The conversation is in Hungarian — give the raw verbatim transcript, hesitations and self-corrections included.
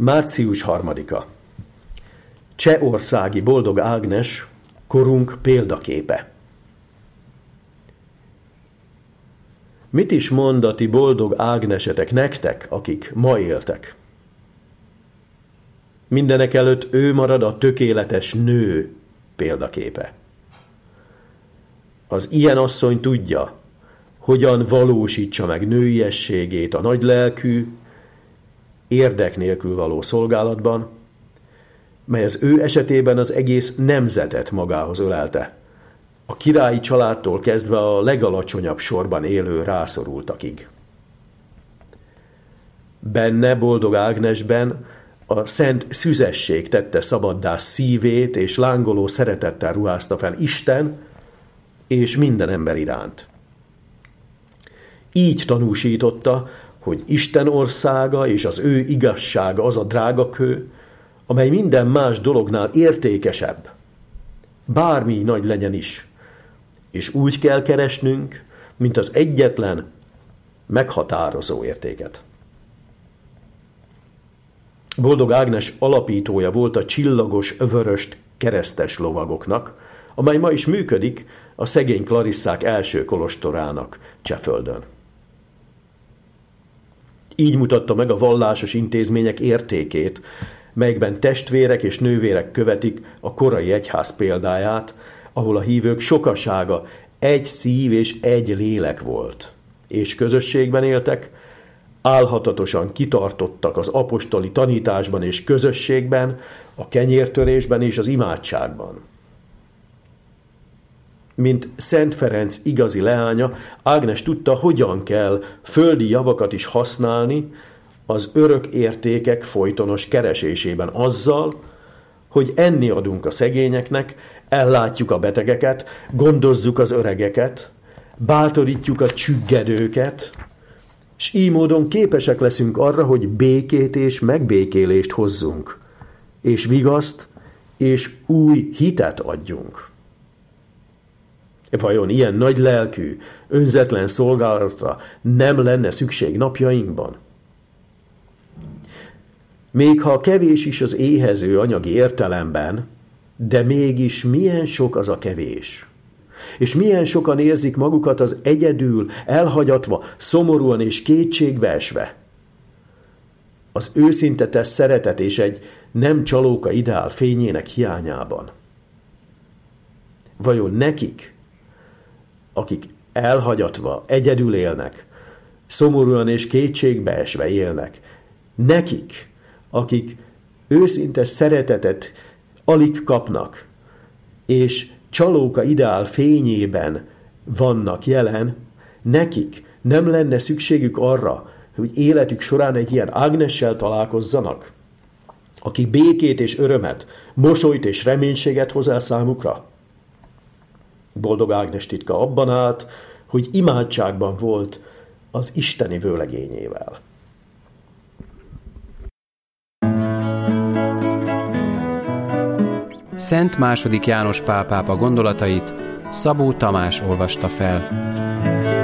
március harmadika. Csehországi Boldog Ágnes, korunk példaképe. Mit is mond a ti boldog Ágnesetek nektek, akik ma éltek? Mindenekelőtt ő marad a tökéletes nő példaképe. Az ilyen asszony tudja, hogyan valósítsa meg nőiességét a nagylelkű, érdek nélkül való szolgálatban, mely az ő esetében az egész nemzetet magához ölelte, a királyi családtól kezdve a legalacsonyabb sorban élő rászorultakig. Benne, Boldog Ágnesben a szent szüzesség tette szabaddá szívét, és lángoló szeretettel ruházta fel Isten és minden ember iránt. Így tanúsította, hogy Isten országa és az ő igazsága az a drágakő, amely minden más dolognál értékesebb, bármi nagy legyen is, és úgy kell keresnünk, mint az egyetlen, meghatározó értéket. Boldog Ágnes alapítója volt a csillagos vöröst keresztes lovagoknak, amely ma is működik a szegény Klarisszák első kolostorának Cseföldön. Így mutatta meg a vallásos intézmények értékét, melyekben testvérek és nővérek követik a korai egyház példáját, ahol a hívők sokasága egy szív és egy lélek volt, és közösségben éltek, álhatatosan kitartottak az apostoli tanításban és közösségben, a kenyértörésben és az imádságban. Mint Szent Ferenc igazi leánya, Ágnes tudta, hogyan kell földi javakat is használni az örök értékek folytonos keresésében azzal, hogy enni adunk a szegényeknek, ellátjuk a betegeket, gondozzuk az öregeket, bátorítjuk a csüggedőket, és így módon képesek leszünk arra, hogy békét és megbékélést hozzunk, és vigaszt és új hitet adjunk. Vajon ilyen nagy lelkű, önzetlen szolgálatra nem lenne szükség napjainkban? Még ha kevés is az éhező anyagi értelemben, de mégis milyen sok az a kevés. És milyen sokan érzik magukat az egyedül, elhagyatva, szomorúan és kétségbeesve. Az őszinte tesz szeretet és egy nem csalóka ideál fényének hiányában. Vajon nekik, akik elhagyatva, egyedül élnek, szomorúan és kétségbeesve élnek, nekik, akik őszinte szeretetet alig kapnak, és csalóka ideál fényében vannak jelen, nekik nem lenne szükségük arra, hogy életük során egy ilyen Ágnessel találkozzanak, aki békét és örömet, mosolyt és reménységet hoz el számukra? Boldog Ágnes titka abban állt, hogy imádságban volt az isteni vőlegényével. Szent második János Pál pápa gondolatait Szabó Tamás olvasta fel.